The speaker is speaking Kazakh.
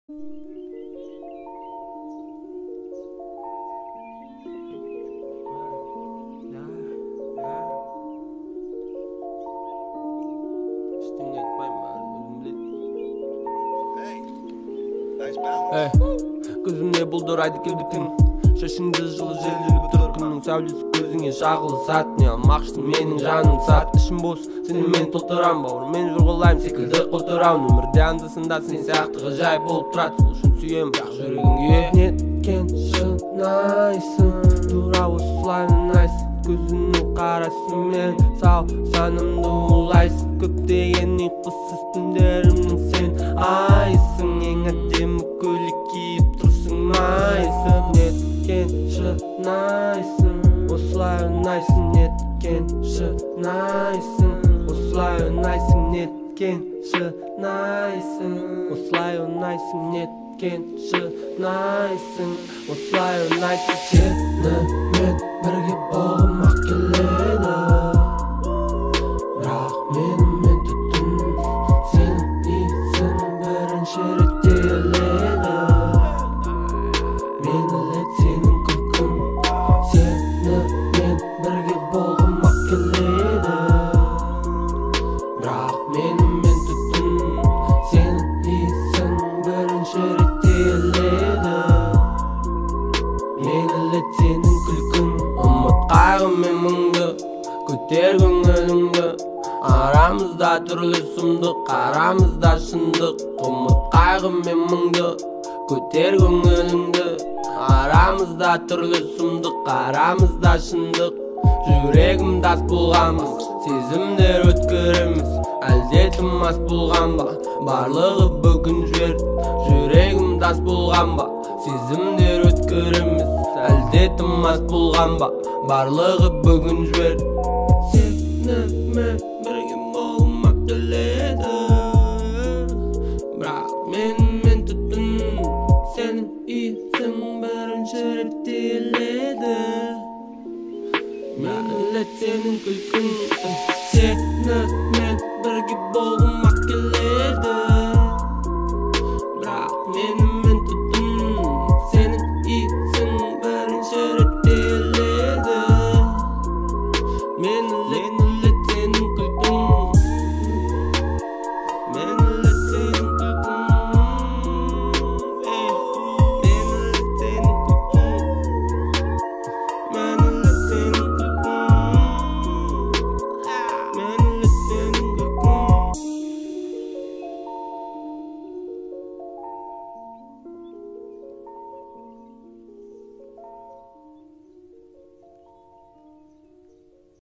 Көзімде бұлдырайды келбетің, шашыңды жылы желдіріп тұр күннің сәулесі көзіңе шағылысады. Не алмақшысың менің жаным сат, ішім бос сенімен толтырам, бауырмен жұрғылайым секілді қотырам. Өмірде анда-санда сен сияқты ғажайып болып тұрады, сол үшін сүйем, бірақ жүрегіңе неткен шынайсың, тура осылай ұнайсың. Көзіңнің қарасымен сау санымды улайсың, көптеген ұйқысыз түндерімнің сен айсың. Ең әдемі көйлек киіп тұрсың майысып, неткен шынайсың, осылай ұнайсың. Неткен шынайсың, осылай ұнайсың. Неткен шынайсың, осылай ұнайсың. Неткен шынайсың, осылай ұнайсың. Сенімен бірге болғым-ақ келеді, бірақ менімен түтін сенің иісің бірінші рет естіледі. Мені сенің күлкің, сенімен бірге болғым-ақ келеді, бірақ менімен түтін сенің иісің бірінші рет естіледі. Мені сенің күлкің, ұмыт қайғы мен мұңды, көтер көңіліңді. Арамызда түрлі сұмдық, арамызда шындық. Ұмыт қайғы мен мұңды, көтер көңіліңді. Арамызда түрлі сұмдық, арамызда шындық. Жүрегім тас болған ба, сезімдер өткір емес, әлде тым мас болған ба, барлығы бүгін жібер. Жүрегім тас болған ба, сезімдер өткір емес, әлде тым мас болған ба, барлығы бүгін жібер. Сенімен бірге болғым-ақ келеді, бірақ менімен түтін сенің иісің бірінші рет естіледі. Мені сенің күлкің, сенімен бірге болғым-ақ келеді, бірақ менімен